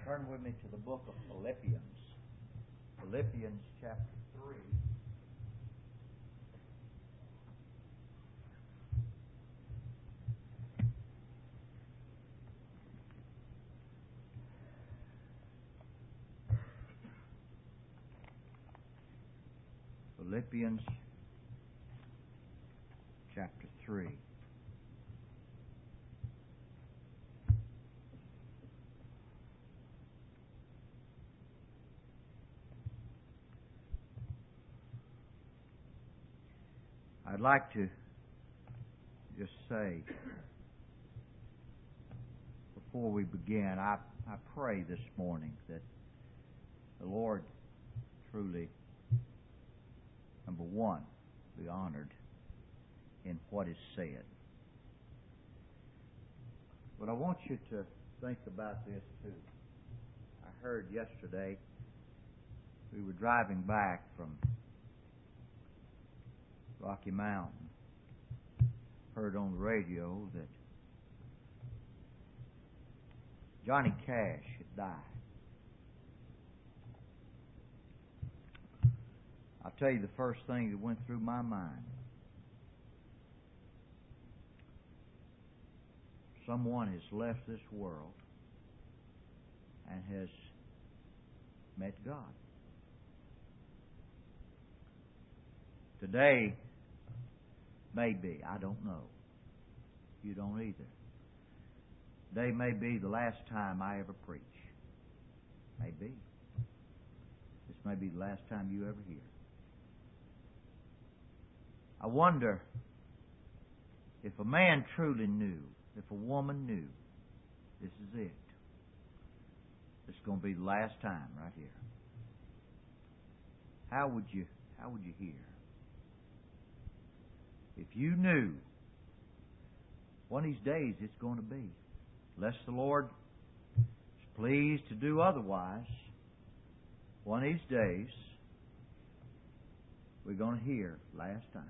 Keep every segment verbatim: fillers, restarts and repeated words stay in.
Turn with me to the book of Philippians. Philippians chapter three. Philippians chapter three. I'd like to just say, before we begin, I, I pray this morning that the Lord truly, number one, be honored in what is said. But I want you to think about this too. I heard yesterday, we were driving back from Rocky Mountain, heard on the radio that Johnny Cash had died. I'll tell you the first thing that went through my mind. Someone has left this world and has met God. Today, maybe, I don't know. You don't either. Today may be the last time I ever preach. Maybe. This may be the last time you ever hear. I wonder if a man truly knew, if a woman knew, this is it. This is going to be the last time right here. How would you, how would you hear? If you knew one of these days it's going to be, unless the Lord is pleased to do otherwise, one of these days we're going to hear last time.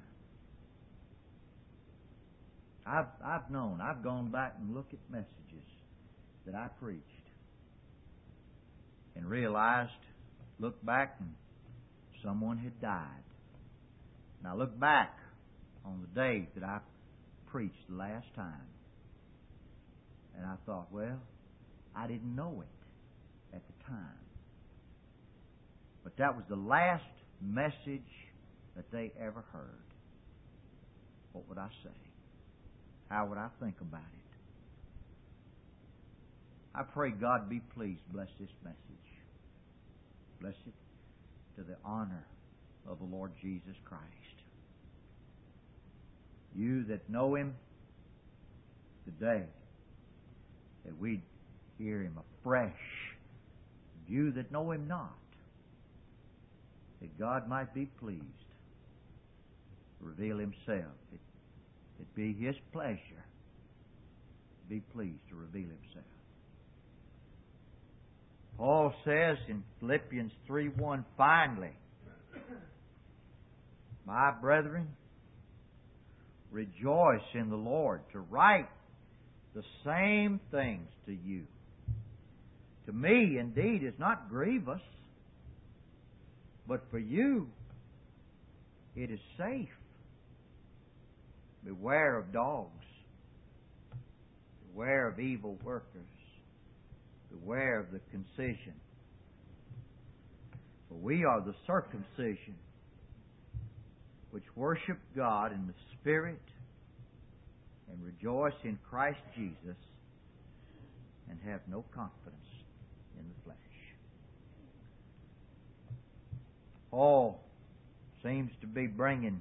I've I've known, I've gone back and looked at messages that I preached and realized, looked back and someone had died. And I look back on the day that I preached the last time, and I thought, well, I didn't know it at the time. But that was the last message that they ever heard. What would I say? How would I think about it? I pray God be pleased, bless this message. Bless it to the honor of the Lord Jesus Christ. You that know Him today, that we'd hear Him afresh. You that know Him not, that God might be pleased to reveal Himself. It, it be His pleasure to be pleased to reveal Himself. Paul says in Philippians three one, finally, my brethren, rejoice in the Lord. To write the same things to you, to me indeed is not grievous, but for you it is safe. Beware of dogs. Beware of evil workers. Beware of the concision. For we are the circumcision which worship God in the Spirit and rejoice in Christ Jesus and have no confidence in the flesh. Paul seems to be bringing,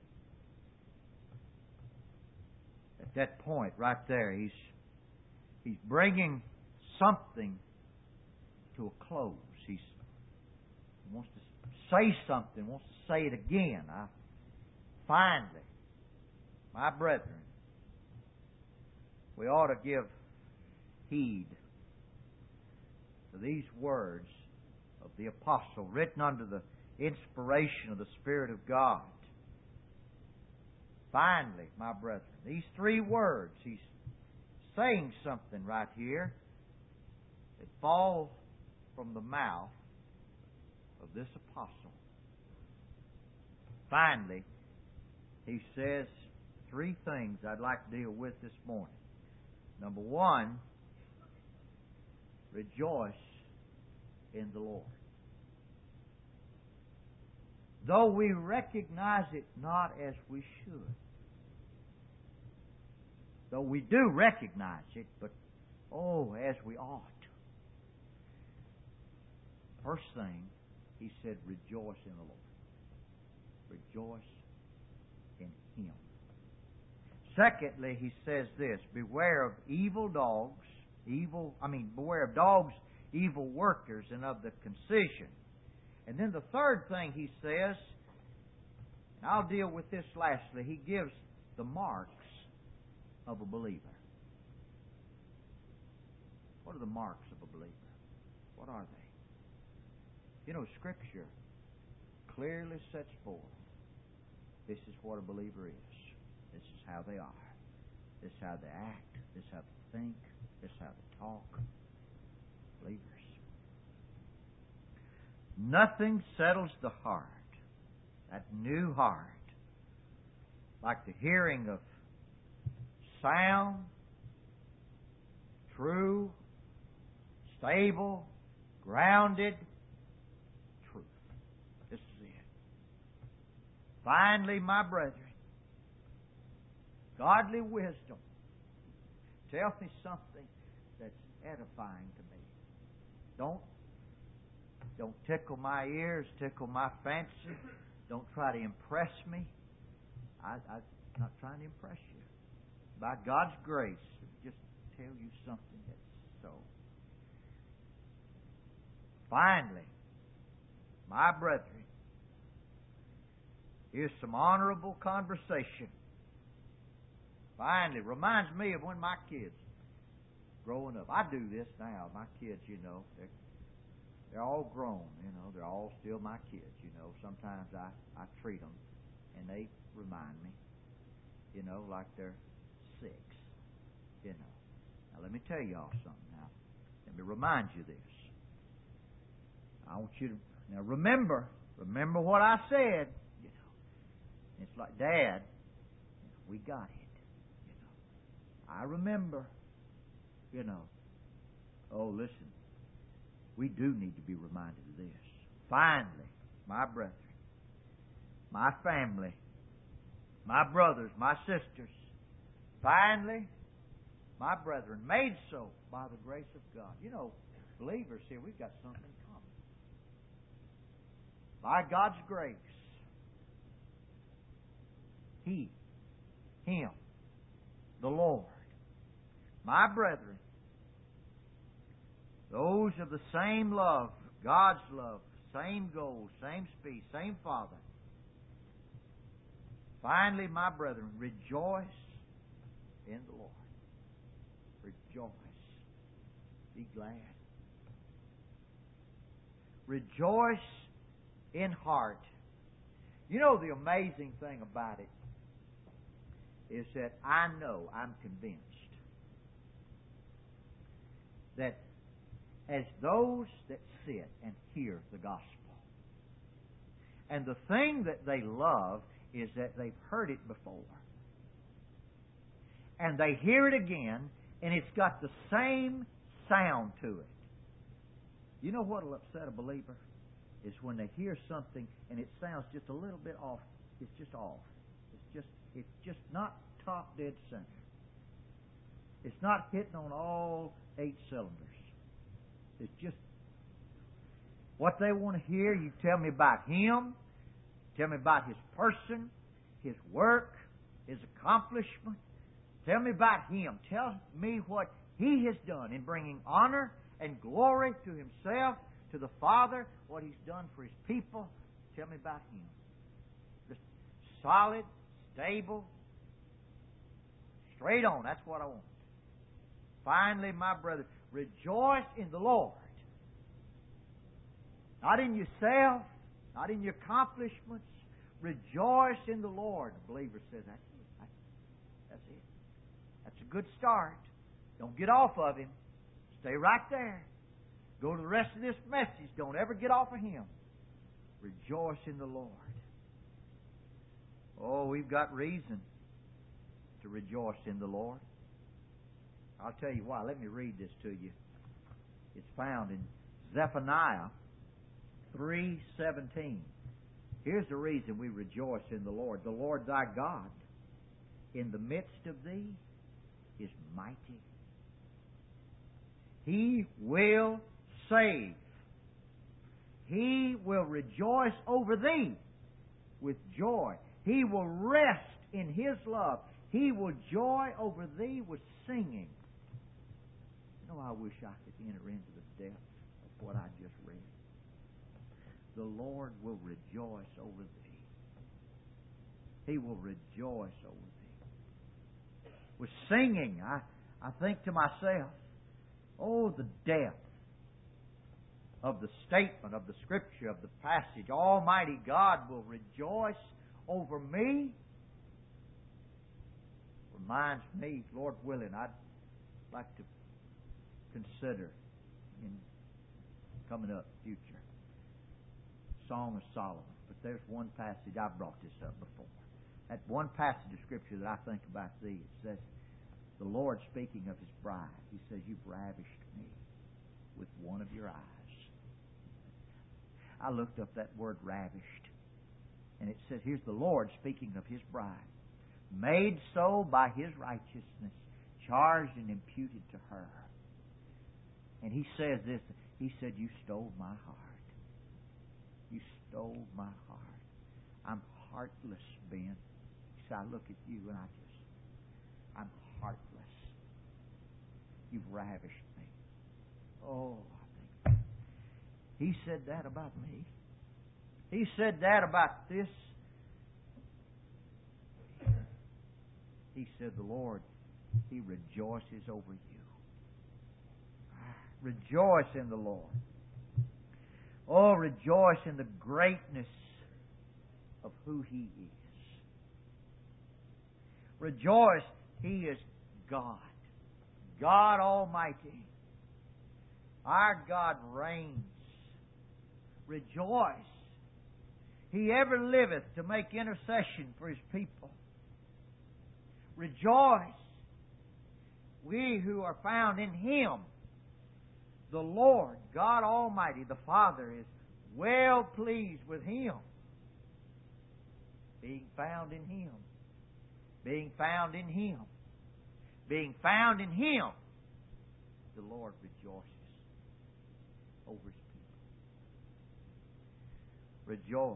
at that point right there, he's he's bringing something to a close. He's, he wants to say something, wants to say it again. I Finally, my brethren, we ought to give heed to these words of the apostle written under the inspiration of the Spirit of God. Finally, my brethren, these three words, he's saying something right here that fall from the mouth of this apostle. Finally, he says three things I'd like to deal with this morning. Number one, rejoice in the Lord. Though we recognize it not as we should. Though we do recognize it, but oh, as we ought. First thing, he said, rejoice in the Lord. Rejoice in Him. Secondly, he says this, beware of evil dogs, evil, I mean, beware of dogs, evil workers, and of the concision. And then the third thing he says, and I'll deal with this lastly, he gives the marks of a believer. What are the marks of a believer? What are they? You know, Scripture clearly sets forth this is what a believer is. This is how they are. This is how they act. This is how they think. This is how they talk. Believers. Nothing settles the heart, that new heart, like the hearing of sound, true, stable, grounded truth. This is it. Finally, my brethren, godly wisdom. Tell me something that's edifying to me. Don't Don't tickle my ears, tickle my fancy. Don't try to impress me. I, I'm not trying to impress you. By God's grace, just tell you something that's so. Finally, my brethren, here's some honorable conversation. Finally, reminds me of when my kids growing up. I do this now. My kids, you know, they're They're all grown, you know. They're all still my kids, you know. Sometimes I, I treat them, and they remind me, you know, like they're six, you know. Now, let me tell y'all something now. Let me remind you this. I want you to, now remember, remember what I said, you know. It's like, Dad, we got it, you know. I remember, you know. Oh, listen. We do need to be reminded of this. Finally, my brethren, my family, my brothers, my sisters, finally, my brethren, made so by the grace of God. You know, believers here, we've got something in common. By God's grace, He, Him, the Lord, my brethren, those of the same love, God's love, same goal, same speed, same Father. Finally, my brethren, rejoice in the Lord. Rejoice. Be glad. Rejoice in heart. You know, the amazing thing about it is that I know, I'm convinced, that as those that sit and hear the gospel, and the thing that they love is that they've heard it before, and they hear it again, and it's got the same sound to it. You know what will upset a believer? Is when they hear something and it sounds just a little bit off. It's just off. It's just it's just not top dead center. It's not hitting on all eight cylinders. It's just what they want to hear. You tell me about Him. Tell me about His person, His work, His accomplishment. Tell me about Him. Tell me what He has done in bringing honor and glory to Himself, to the Father, what He's done for His people. Tell me about Him. Just solid, stable, straight on. That's what I want. Finally, my brother, rejoice in the Lord. Not in yourself, not in your accomplishments. Rejoice in the Lord. The believer says, that's it. That's it. That's a good start. Don't get off of Him. Stay right there. Go to the rest of this message. Don't ever get off of Him. Rejoice in the Lord. Oh, we've got reason to rejoice in the Lord. I'll tell you why. Let me read this to you. It's found in Zephaniah three seventeen. Here's the reason we rejoice in the Lord. The Lord thy God in the midst of thee is mighty. He will save. He will rejoice over thee with joy. He will rest in His love. He will joy over thee with singing. You know, I wish I could enter into the depth of what I just read. The Lord will rejoice over thee. He will rejoice over thee. With singing, I, I think to myself, oh, the depth of the statement, of the Scripture, of the passage. Almighty God will rejoice over me. Reminds me, Lord willing, I'd like to consider in coming up future Song of Solomon. But there's one passage, I've brought this up before. That one passage of Scripture that I think about thee, it says, the Lord speaking of His bride, He says, you've ravished me with one of your eyes. I looked up that word ravished, and it says, here's the Lord speaking of His bride, made so by His righteousness, charged and imputed to her. And He says this, He said, you stole my heart. You stole my heart. I'm heartless, Ben. He said, I look at you and I just, I'm heartless. You've ravished me. Oh, I think. He said that about me. He said that about this. He said, the Lord, He rejoices over you. Rejoice in the Lord. Oh, rejoice in the greatness of who He is. Rejoice, He is God. God Almighty. Our God reigns. Rejoice. He ever liveth to make intercession for His people. Rejoice. We who are found in Him, the Lord, God Almighty, the Father, is well pleased with Him. Being found in Him. Being found in Him. Being found in Him, the Lord rejoices over His people. Rejoice.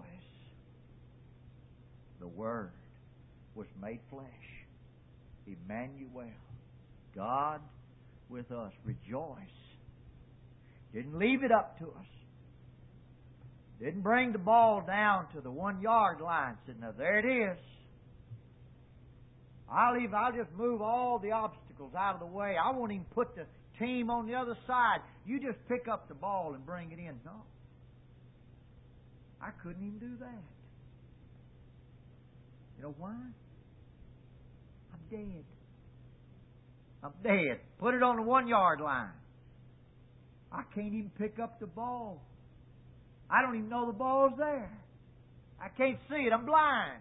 The Word was made flesh. Emmanuel, God with us. Rejoice. Didn't leave it up to us. Didn't bring the ball down to the one yard line. Said, now there it is. I'll leave, I'll just move all the obstacles out of the way. I won't even put the team on the other side. You just pick up the ball and bring it in. No. I couldn't even do that. You know why? I'm dead. I'm dead. Put it on the one yard line. I can't even pick up the ball. I don't even know the ball's there. I can't see it. I'm blind.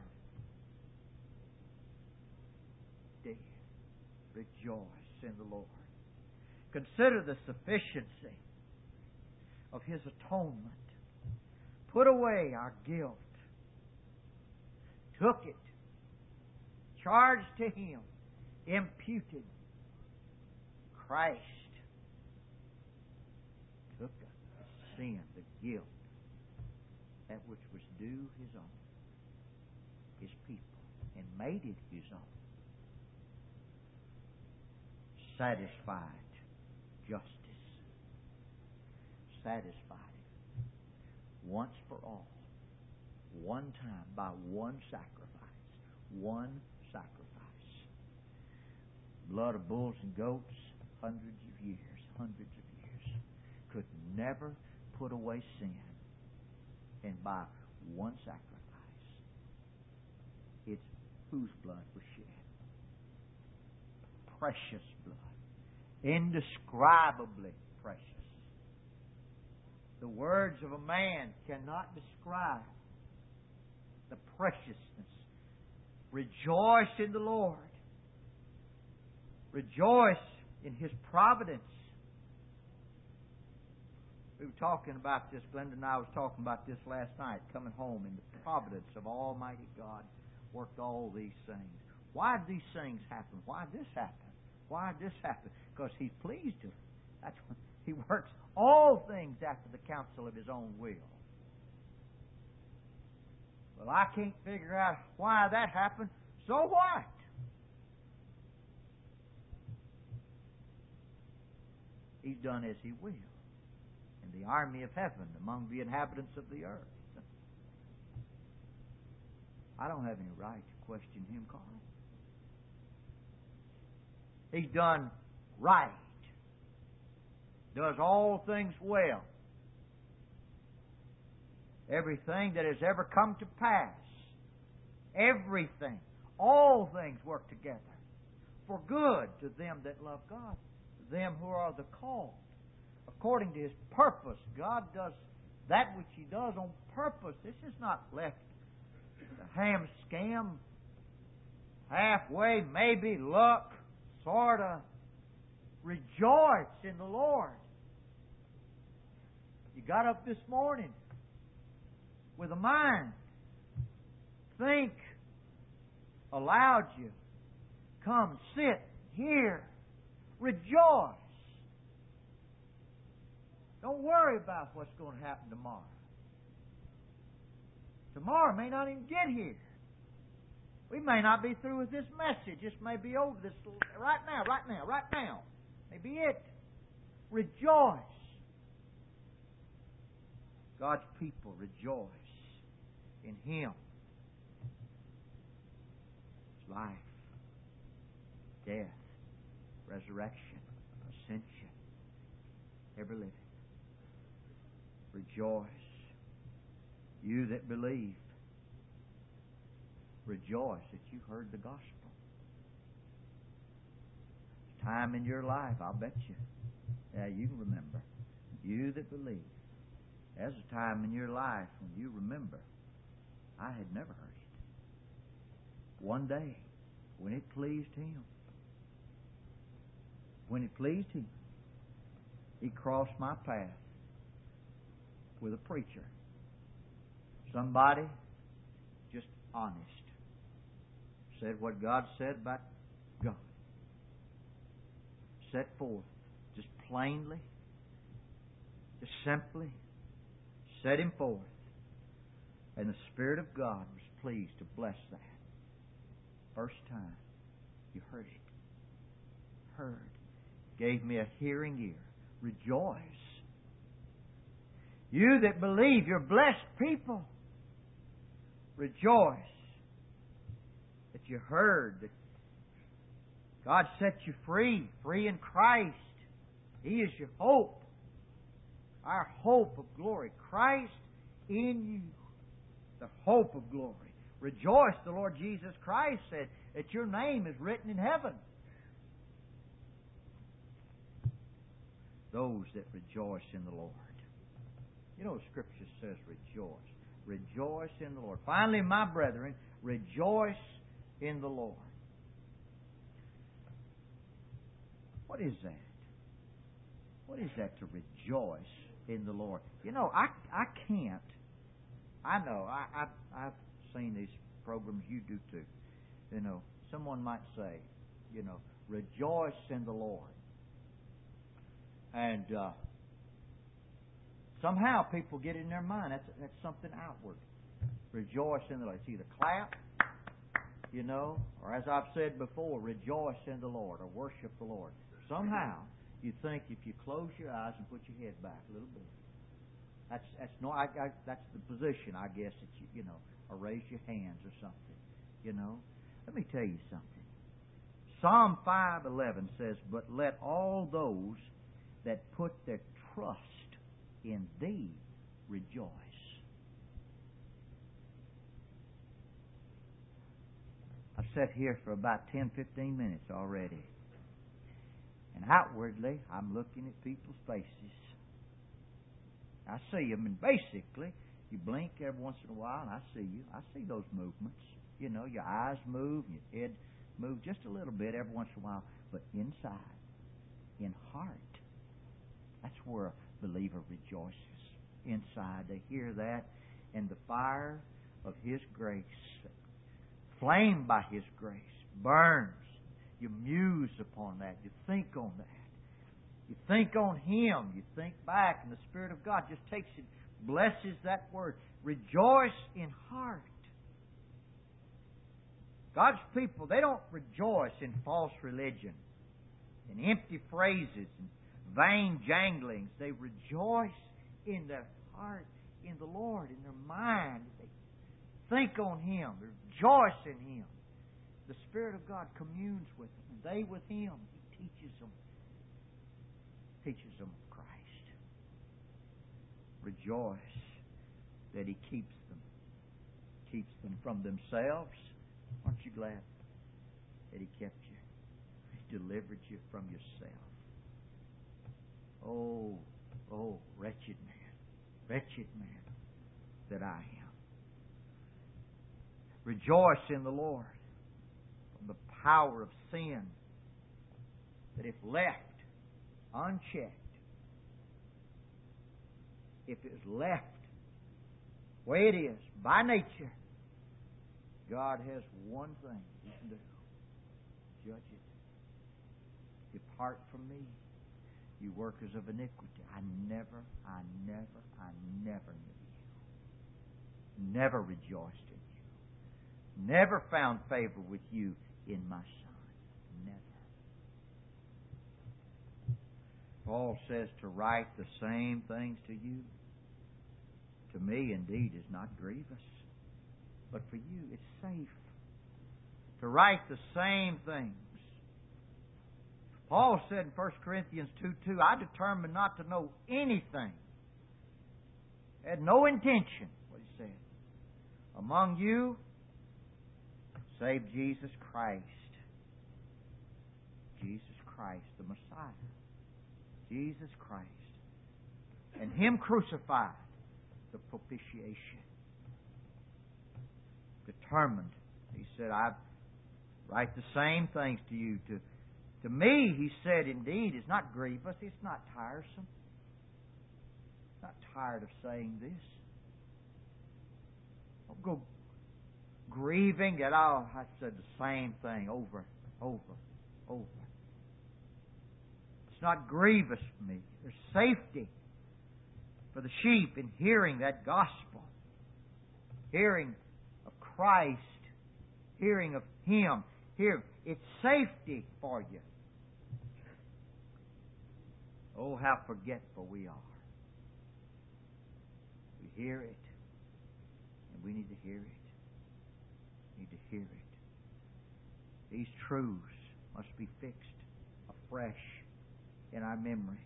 Dead. Rejoice in the Lord. Consider the sufficiency of His atonement. Put away our guilt. Took it. Charged to Him. Imputed. Christ took the sin, the guilt, that which was due His own, His people, and made it His own. Satisfied justice. Satisfied it once for all. One time by one sacrifice. One sacrifice. Blood of bulls and goats, hundreds of years, hundreds of years, could never put away sin. And by one sacrifice, it's whose blood was shed? Precious blood. Indescribably precious. The words of a man cannot describe the preciousness. Rejoice in the Lord. Rejoice in His providence. We were talking about this, Glenda and I was talking about this last night, coming home, in the providence of Almighty God worked all these things. Why did these things happen? Why did this happen? Why did this happen? Because He's pleased to. That's what He works all things after the counsel of His own will. Well, I can't figure out why that happened. So what? He's done as He will in the army of heaven among the inhabitants of the earth. I don't have any right to question Him, Carl. He's done right. Does all things well. Everything that has ever come to pass, everything, all things work together for good to them that love God, to them who are the called, according to His purpose. God does that which He does on purpose. This is not left to ham scam, halfway, maybe, luck, sort of. Rejoice in the Lord. You got up this morning with a mind. Think allowed you. Come, sit, hear, rejoice. Don't worry about what's going to happen tomorrow. Tomorrow may not even get here. We may not be through with this message. This may be over this right now, right now, right now. Maybe it. Rejoice. God's people rejoice in Him. His life, death, resurrection, ascension, ever living. Rejoice. You that believe, rejoice that you heard the gospel. Time in your life, I'll bet you. Yeah, you can remember. You that believe. There's a time in your life when you remember, I had never heard it. One day, when it pleased Him, when it pleased Him, He crossed my path with a preacher. Somebody just honest. Said what God said about God. Set forth just plainly, just simply, set Him forth. And the Spirit of God was pleased to bless that. First time you heard it. Heard. Gave me a hearing ear. Rejoice. You that believe, you're blessed people. Rejoice that you heard that God set you free, free in Christ. He is your hope, our hope of glory. Christ in you, the hope of glory. Rejoice, the Lord Jesus Christ said, that your name is written in heaven. Those that rejoice in the Lord. You know, Scripture says rejoice. Rejoice in the Lord. Finally, my brethren, rejoice in the Lord. What is that? What is that to rejoice in the Lord? You know, I I can't. I know. I, I I've seen these programs. You do too. You know, someone might say, you know, rejoice in the Lord, and uh, somehow people get in their mind that's that's something outward. Rejoice in the Lord. It's either clap, you know, or as I've said before, rejoice in the Lord or worship the Lord. Somehow you think if you close your eyes and put your head back a little bit, that's that's no, I, I, that's the position I guess that you you know, or raise your hands or something, you know. Let me tell you something. Psalm five eleven says, "But let all those that put their trust in Thee rejoice." I've sat here for about ten, fifteen minutes already. And outwardly, I'm looking at people's faces. I see them, and basically, you blink every once in a while, and I see you. I see those movements. You know, your eyes move, your head moves just a little bit every once in a while. But inside, in heart, that's where a believer rejoices. Inside, they hear that, and the fire of His grace, flamed by His grace, burns. You muse upon that. You think on that. You think on Him. You think back, and the Spirit of God just takes it, blesses that word. Rejoice in heart. God's people, they don't rejoice in false religion, in empty phrases, and vain janglings. They rejoice in their heart, in the Lord, in their mind. They think on Him. They rejoice in Him. The Spirit of God communes with them, and they with Him. He teaches them. Teaches them of Christ. Rejoice that He keeps them. Keeps them from themselves. Aren't you glad that He kept you? He delivered you from yourself. Oh, oh, wretched man. Wretched man that I am. Rejoice in the Lord from the power of sin that if left unchecked, if it is left the way it is, by nature, God has one thing He can do. Judge it. Depart from me, you workers of iniquity. I never, I never, I never knew you. Never rejoiced in you. Never found favor with you in my Son. Never. Paul says to write the same things to you. To me, indeed, is not grievous. But for you, it's safe to write the same things. Paul said in First Corinthians two two, I determined not to know anything. Had no intention, what he said, among you, save Jesus Christ. Jesus Christ, the Messiah. Jesus Christ. And Him crucified, the propitiation. Determined. He said, I write the same things to you. To, to me, he said, indeed, it's not grievous. It's not tiresome. Not tired of saying this. Don't go grieving that, oh, I said the same thing over, over, over. It's not grievous for me. There's safety for the sheep in hearing that gospel. Hearing of Christ. Hearing of Him. Here, it's safety for you. Oh, how forgetful we are. We hear it, and we need to hear it. We need to hear it. These truths must be fixed afresh in our memory.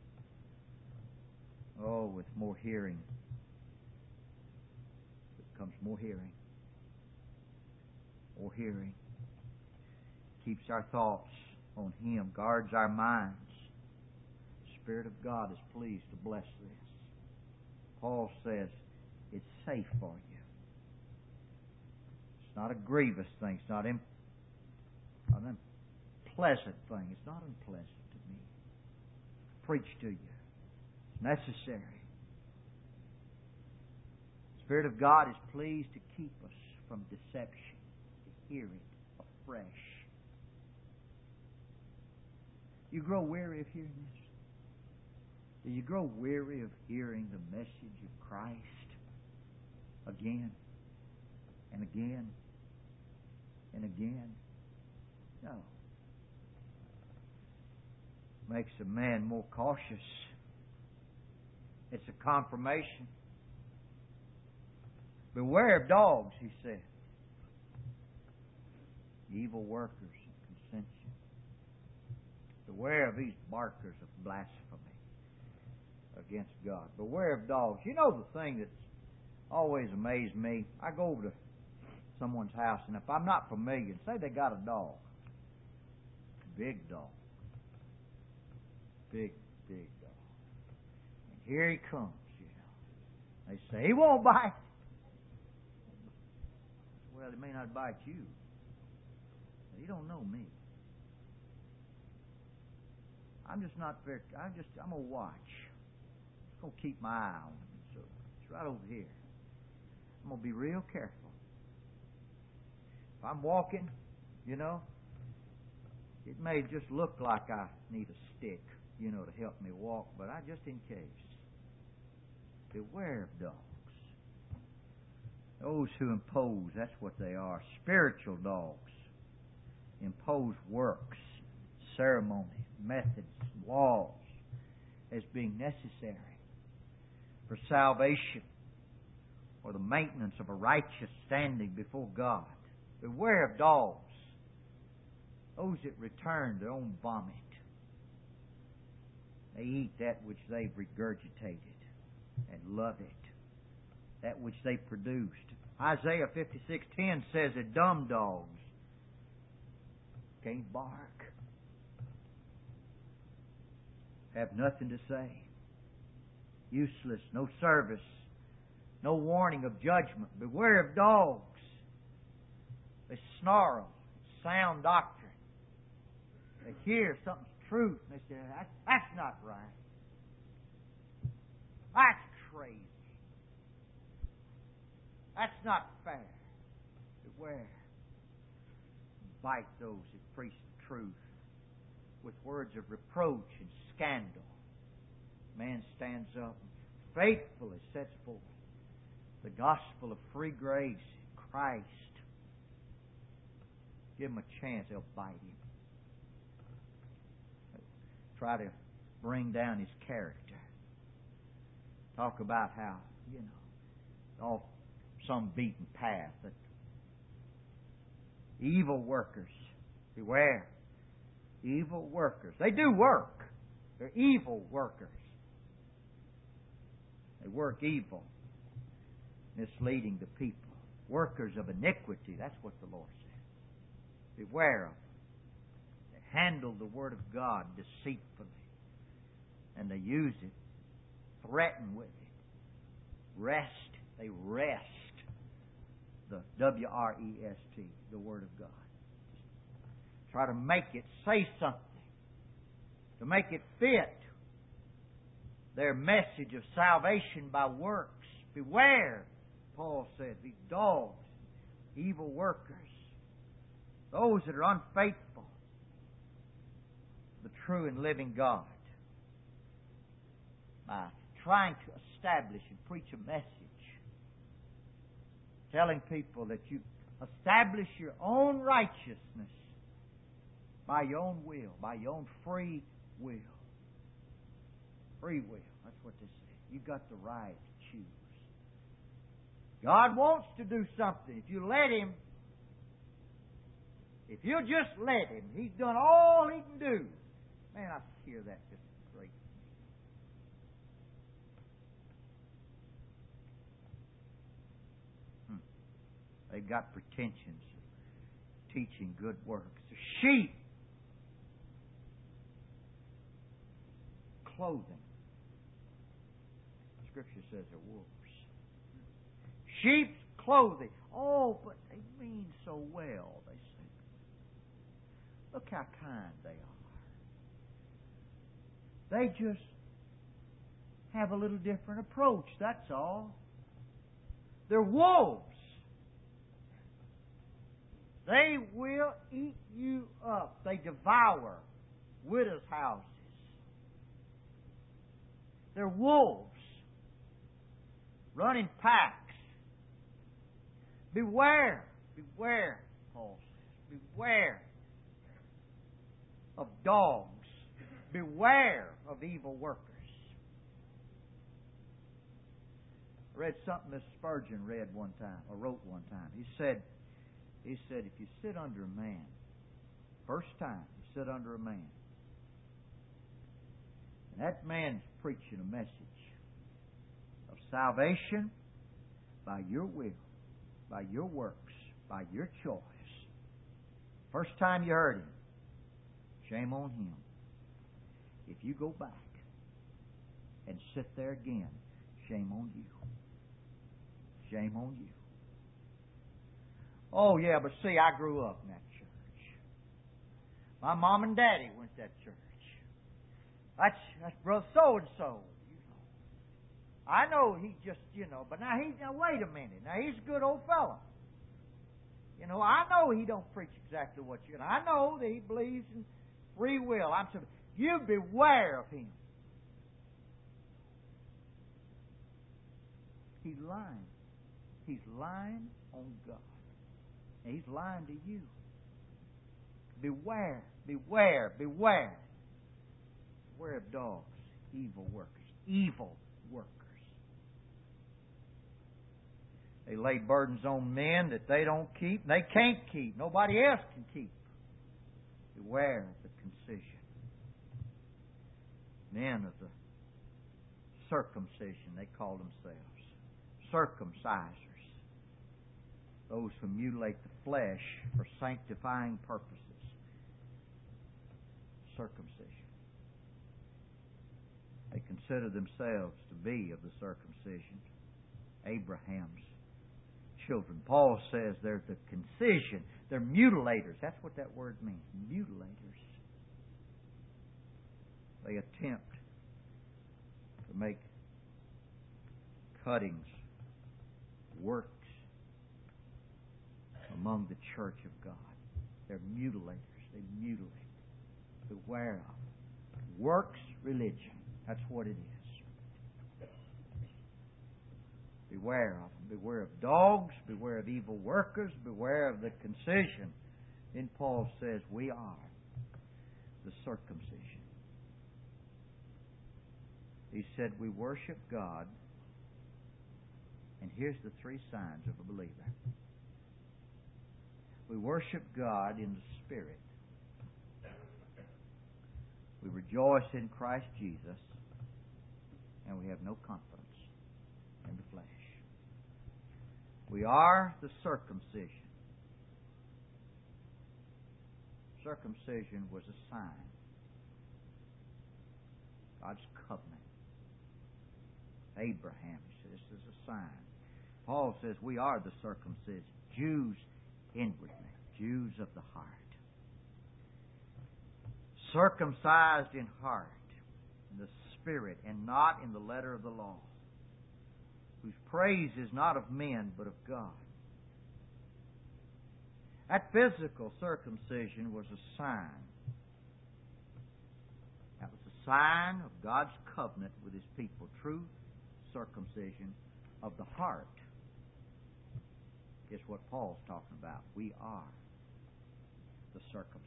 Oh, with more hearing comes more hearing. More hearing. Keeps our thoughts on Him. Guards our minds. The Spirit of God is pleased to bless this. Paul says it's safe for you. It's not a grievous thing. It's not, imp- not an unpleasant thing. It's not unpleasant to me. Preach to you. It's necessary. The Spirit of God is pleased to keep us from deception, to hear it afresh. You grow weary of hearing this? Do you grow weary of hearing the message of Christ again and again and again? No. Makes a man more cautious. It's a confirmation. Beware of dogs, he said. Evil workers of consension. Beware of these barkers of blasphemy against God. Beware of dogs. You know the thing that's always amazed me? I go over to someone's house, and if I'm not familiar, say they got a dog. Big dog. Big, big dog. And here he comes, you know. They say, he won't bite. Well, he may not bite you. But he don't know me. I'm just not very, I'm just, I'm going to watch. I'm going to keep my eye on him. So it's right over here. I'm going to be real careful. If I'm walking, you know, it may just look like I need a stick, you know, to help me walk, but I just in case. Beware of dogs. Those who impose, that's what they are. Spiritual dogs. Impose works, ceremony, methods, laws as being necessary for salvation or the maintenance of a righteous standing before God. Beware of dogs. Those that return their own vomit. They eat that which they've regurgitated and love it. That which they produced. Isaiah fifty-six ten says that dumb dogs can't bark. Have nothing to say. Useless, no service, no warning of judgment. Beware of dogs. They snarl, sound doctrine. They hear something's truth and they say, that's, that's not right. That's crazy. That's not fair. Beware. Bite those that preach the truth with words of reproach and scandal. Man stands up and faithfully sets forth the gospel of free grace in Christ. Give him a chance, they'll bite him. Try to bring down his character. Talk about how, you know, off some beaten path. That evil workers, beware. Evil workers. They do work. They're evil workers. They work evil, misleading the people. Workers of iniquity. That's what the Lord said. Beware of them. They handle the Word of God deceitfully. And they use it. Threaten with it. Rest. They rest. The W R E S T. The Word of God. Try to make it say something. To make it fit their message of salvation by works. Beware, Paul said, these dogs, evil workers, those that are unfaithful to the true and living God, by trying to establish and preach a message, telling people that you establish your own righteousness by your own will, by your own free will. Free will. That's what they say. You've got the right to choose. God wants to do something. If you let Him, if you just let Him, He's done all He can do. Man, I hear that just great. Hmm. They've got pretensions of teaching good works. The sheep. Clothing. Scripture says they're wolves. Sheep's clothing. Oh, but they mean so well, they say. Look how kind they are. They just have a little different approach, that's all. They're wolves. They will eat you up. They devour widows' houses. They're wolves. Run in packs. Beware. Beware, Paul says. Beware of dogs. Beware of evil workers. I read something that Spurgeon read one time, or wrote one time. He said, he said, if you sit under a man, first time you sit under a man, and that man's preaching a message of salvation by your will, by your works, by your choice. First time you heard him, shame on him. If you go back and sit there again, shame on you. shame on you. Oh, yeah, but see, I grew up in that church. My mom and daddy went to that church. That's, that's Brother so-and-so, you know. I know he just, you know, but now he, now wait a minute. Now he's a good old fellow. You know, I know he don't preach exactly what you know. I know that he believes in free will. I'm saying, you beware of him. He's lying. He's lying on God. And he's lying to you. Beware, beware, beware. Beware of dogs, evil workers. Evil workers. They lay burdens on men that they don't keep, they can't keep. Nobody else can keep. Beware of the concision. Men of the circumcision, they call themselves. Circumcisers. Those who mutilate the flesh for sanctifying purposes. Circumcision. They consider themselves to be of the circumcision. Abraham's children. Paul says they're the concision. They're mutilators. That's what that word means. Mutilators. They attempt to make cuttings, works among the church of God. They're mutilators. They mutilate. Beware of. Works religion. That's what it is. Beware of them. Beware of dogs. Beware of evil workers. Beware of the concision. Then Paul says, we are the circumcision. He said, we worship God. And here's the three signs of a believer. We worship God in the Spirit. We rejoice in Christ Jesus. And we have no confidence in the flesh. We are the circumcision. Circumcision was a sign. God's covenant. Abraham said, this is a sign. Paul says we are the circumcision. Jews inwardly. Jews of the heart. Circumcised in heart, in the Spirit, and not in the letter of the law, whose praise is not of men, but of God. That physical circumcision was a sign. That was a sign of God's covenant with His people. True circumcision of the heart is what Paul's talking about. We are the circumcision.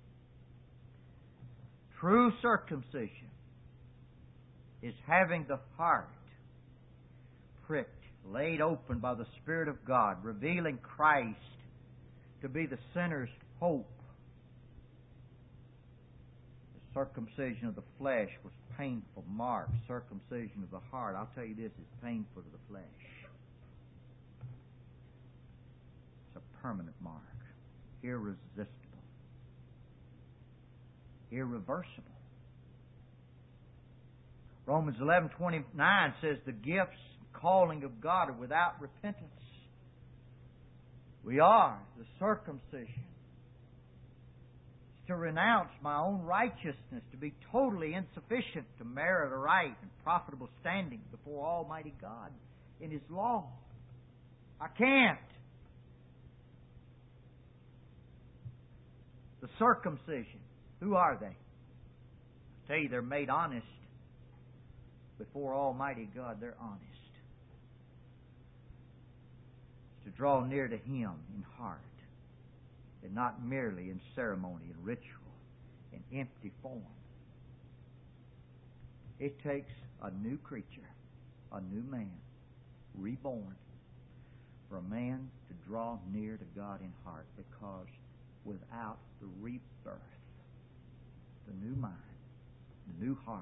True circumcision is having the heart pricked, laid open by the Spirit of God, revealing Christ to be the sinner's hope. The circumcision of the flesh was painful, marked. Circumcision of the heart, I'll tell you this, is painful to the flesh. It's a permanent mark, irresistible, irreversible. Romans eleven twenty-nine says the gifts, calling of God are without repentance. We are the circumcision. It's to renounce my own righteousness, to be totally insufficient to merit a right and profitable standing before Almighty God in His law. I can't. The circumcision, who are they? I tell you, they're made honest before Almighty God. They're honest. To draw near to Him in heart, and not merely in ceremony and ritual and empty form. It takes a new creature, a new man, reborn, for a man to draw near to God in heart, because without the rebirth, the new mind, the new heart,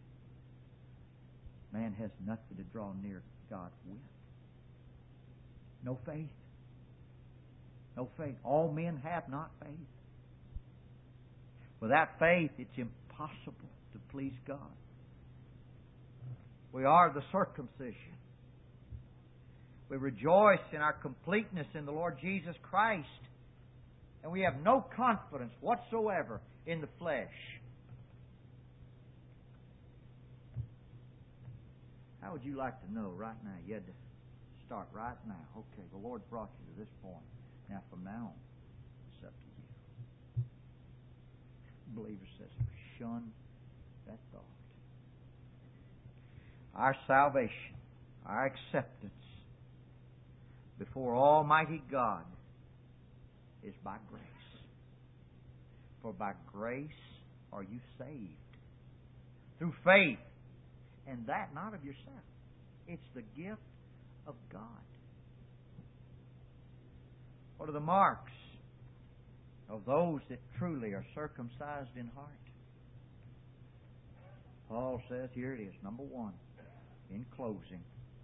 man has nothing to draw near God with. No faith. No faith. All men have not faith. Without faith, it's impossible to please God. We are the circumcision. We rejoice in our completeness in the Lord Jesus Christ. And we have no confidence whatsoever in the flesh. How would you like to know right now? You had to start right now. Okay, the Lord brought you to this point. Now from now on, it's up to you. The believer says, shun that thought. Our salvation, our acceptance before Almighty God is by grace. For by grace are you saved. Through faith. And that not of yourself. It's the gift of God. What are the marks of those that truly are circumcised in heart? Paul says, here it is, number one, in closing,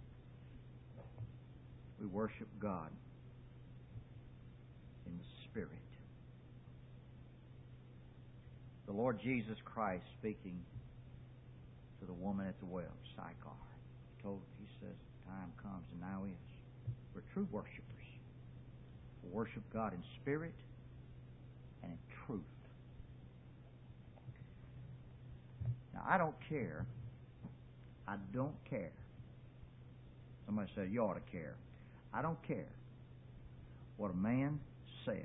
we worship God in the Spirit. The Lord Jesus Christ speaking to the woman at the well, Sychar, told, he says, time comes and now is. We're true worshipers. We worship God in spirit and in truth. Now, I don't care. I don't care. Somebody said, you ought to care. I don't care what a man says.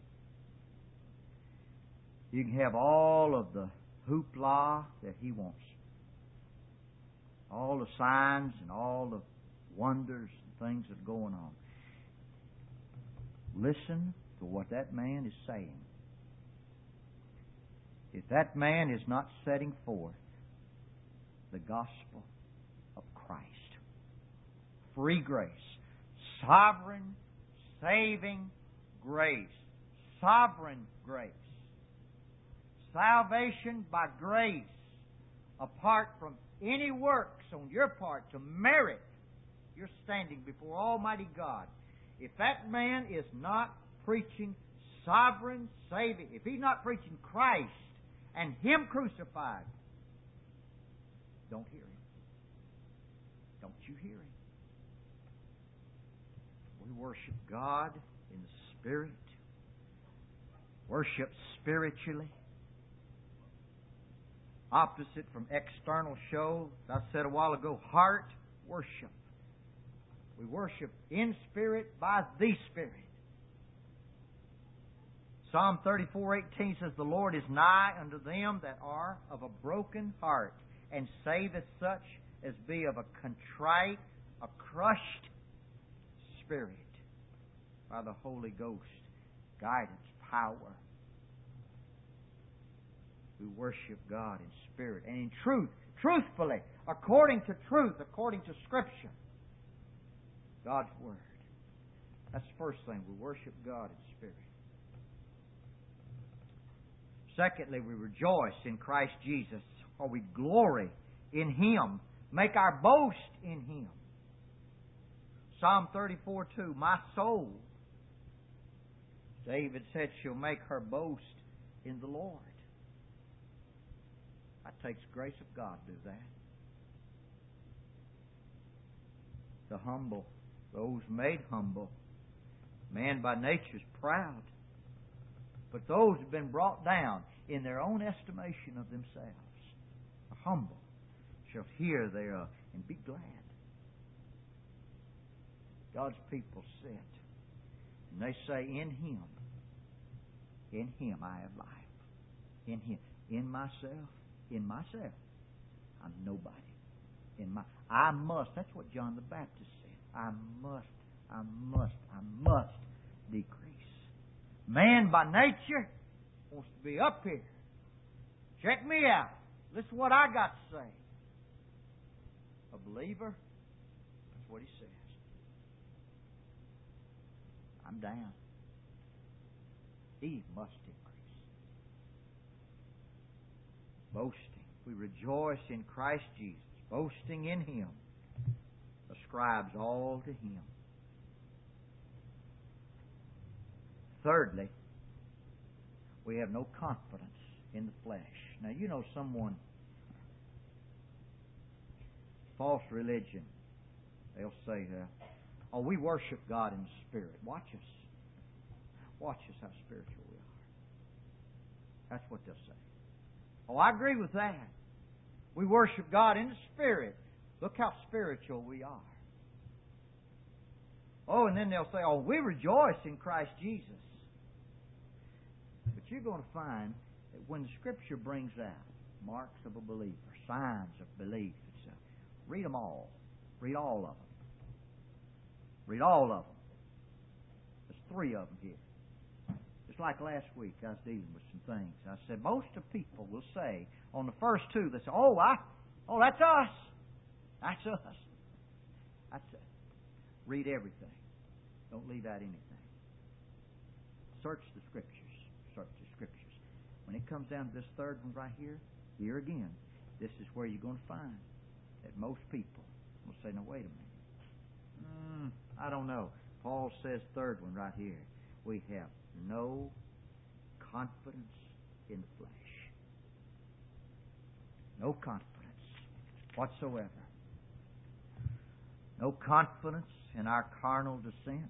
You can have all of the hoopla that he wants. All the signs and all the wonders and things that are going on. Listen to what that man is saying. If that man is not setting forth the gospel of Christ, free grace, sovereign, saving grace, sovereign grace, salvation by grace, apart from any works on your part to merit your standing before Almighty God. If that man is not preaching sovereign, saving, if he's not preaching Christ and Him crucified, don't hear Him. Don't you hear Him? We worship God in the Spirit. Worship spiritually. Opposite from external show. As I said a while ago, heart worship. We worship in spirit by the Spirit. Psalm thirty-four eighteen says, the Lord is nigh unto them that are of a broken heart, and saveth such as be of a contrite, a crushed spirit, by the Holy Ghost, guidance, power. We worship God in spirit and in truth, truthfully, according to truth, according to Scripture. God's Word. That's the first thing. We worship God in spirit. Secondly, we rejoice in Christ Jesus, or we glory in Him, make our boast in Him. Psalm thirty-four two, my soul, David said, she'll make her boast in the Lord. That takes grace of God to do that. The humble, those made humble. Man by nature is proud. But those who have been brought down in their own estimation of themselves, are humble, shall hear thereof and be glad. God's people sit and they say, in Him, in Him I have life. In Him, in myself, in myself, I'm nobody. In my, I must. That's what John the Baptist said. I must, I must, I must decrease. Man by nature wants to be up here. Check me out. Listen to what I got to say. A believer, that's what he says. I'm down. He must increase. Boasting. We rejoice in Christ Jesus. Boasting in Him ascribes all to Him. Thirdly, we have no confidence in the flesh. Now, you know someone, false religion, they'll say, uh, Oh, we worship God in the Spirit. Watch us. Watch us how spiritual we are. That's what they'll say. Oh, I agree with that. We worship God in the Spirit. Look how spiritual we are. Oh, and then they'll say, oh, we rejoice in Christ Jesus. But you're going to find that when the Scripture brings out marks of a believer, signs of belief, it's, uh, read them all. Read all of them. Read all of them. There's three of them here. Just like last week, I was dealing with some things. I said, most of people will say, on the first two, they say, oh, I, oh, that's us. That's us. That's us. Read everything. Don't leave out anything. Search the Scriptures. Search the Scriptures. When it comes down to this third one right here, here again, this is where you're going to find that most people will say, no, wait a minute. Mm, I don't know. Paul says, third one right here, we have no confidence in the flesh. No confidence whatsoever. No confidence in our carnal descent.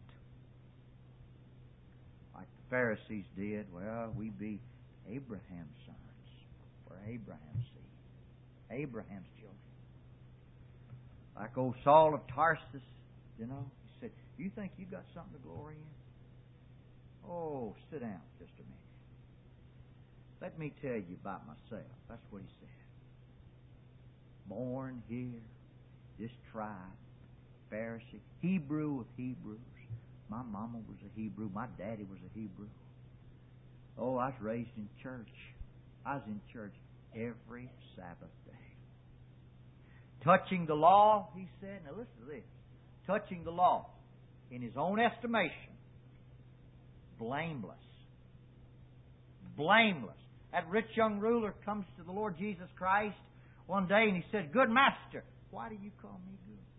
Like the Pharisees did, well, we be Abraham's sons. We're Abraham's seed. Abraham's children. Like old Saul of Tarsus, you know, he said, you think you got something to glory in? Oh, sit down just a minute. Let me tell you about myself. That's what he said. Born here, this tribe, Pharisee, Hebrew of Hebrews. My mama was a Hebrew. My daddy was a Hebrew. Oh, I was raised in church. I was in church every Sabbath day. Touching the law, he said, now listen to this. Touching the law, in his own estimation, blameless. Blameless. That rich young ruler comes to the Lord Jesus Christ one day and he said, good master, why do you call me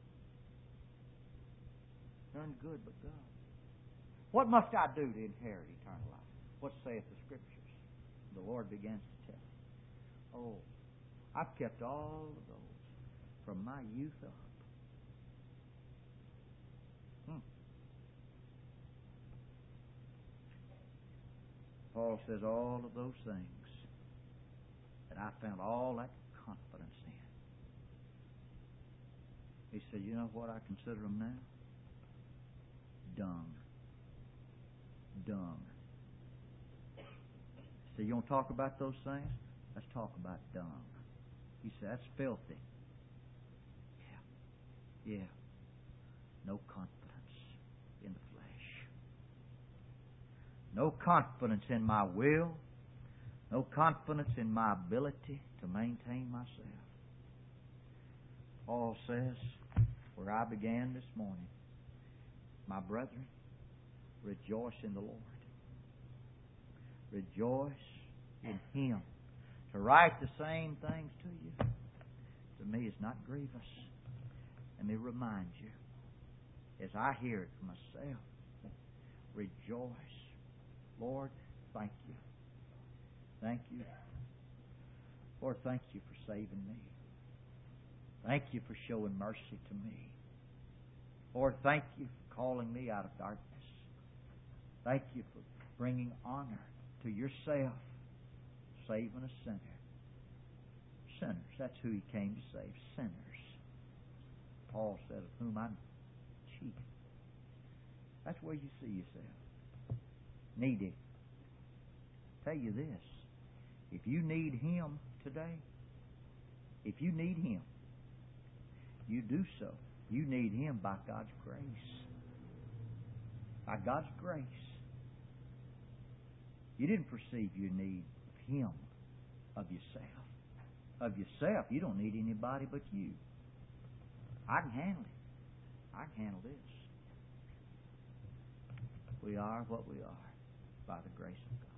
good? None good but God. What must I do to inherit eternal life? What saith the Scriptures? The Lord begins to tell him, oh, I've kept all of those from my youth up. Hmm. Paul says all of those things that I found all that confidence in. He said, you know what I consider them now? Dung. Dung. So you want to talk about those things? Let's talk about dung. He said, that's filthy. Yeah. Yeah. No confidence in the flesh. No confidence in my will. No confidence in my ability to maintain myself. Paul says, where I began this morning, my brethren, rejoice in the Lord. Rejoice in Him. To write the same things to you, to me, is not grievous. Let me remind you, as I hear it for myself, rejoice. Lord, thank you. Thank you. Lord, thank you for saving me. Thank you for showing mercy to me. Lord, thank you for calling me out of darkness. Thank you for bringing honor to yourself, saving a sinner. Sinners, that's who He came to save, sinners. Paul said, of whom I'm chief. That's where you see yourself. Needy. Tell you this, if you need Him today, if you need Him, you do so. You need Him by God's grace. By God's grace. You didn't perceive your need of Him, of yourself. Of yourself, you don't need anybody but you. I can handle it. I can handle this. We are what we are by the grace of God.